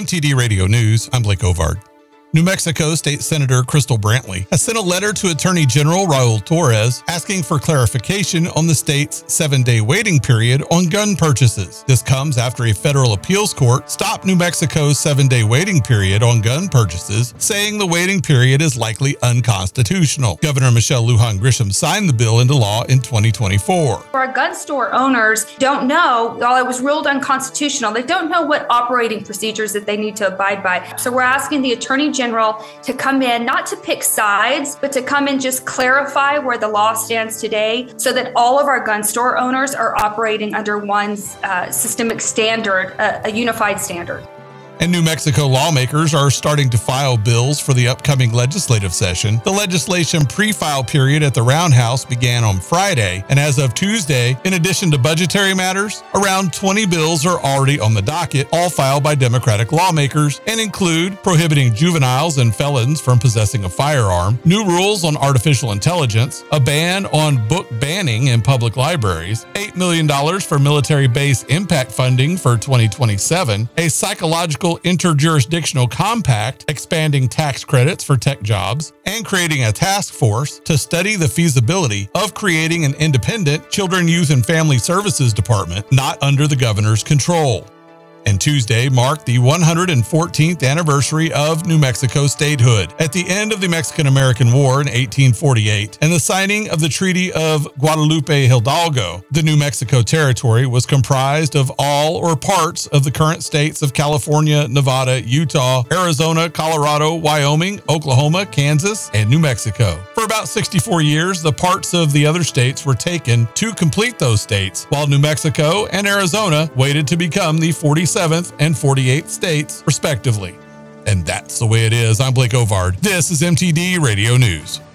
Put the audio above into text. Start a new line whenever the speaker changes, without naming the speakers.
MTD Radio News, I'm Blake Ovard. New Mexico State Senator Crystal Brantley has sent a letter to Attorney General Raul Torres asking for clarification on the state's 7-day waiting period on gun purchases. This comes after a federal appeals court stopped New Mexico's 7-day waiting period on gun purchases, saying the waiting period is likely unconstitutional. Governor Michelle Lujan Grisham signed the bill into law in 2024.
Our gun store owners don't know, while it was ruled unconstitutional, they don't know what operating procedures that they need to abide by. So we're asking the Attorney General to come in, not to pick sides, but to come and just clarify where the law stands today so that all of our gun store owners are operating under one systemic standard, a unified standard.
And New Mexico lawmakers are starting to file bills for the upcoming legislative session. The legislation pre-file period at the Roundhouse began on Friday, and as of Tuesday, in addition to budgetary matters, around 20 bills are already on the docket, all filed by Democratic lawmakers, and include prohibiting juveniles and felons from possessing a firearm, new rules on artificial intelligence, a ban on book banning in public libraries, $8 million for military base impact funding for 2027, a psychological interjurisdictional compact expanding tax credits for tech jobs, and creating a task force to study the feasibility of creating an independent Children, Youth, and Family Services Department not under the governor's control. And Tuesday marked the 114th anniversary of New Mexico statehood. At the end of the Mexican-American War in 1848 and the signing of the Treaty of Guadalupe Hidalgo, the New Mexico Territory was comprised of all or parts of the current states of California, Nevada, Utah, Arizona, Colorado, Wyoming, Oklahoma, Kansas, and New Mexico. For about 64 years, the parts of the other states were taken to complete those states, while New Mexico and Arizona waited to become the 47th and 48th states, respectively. And that's the way it is. I'm Blake Ovard. This is MTD Radio News.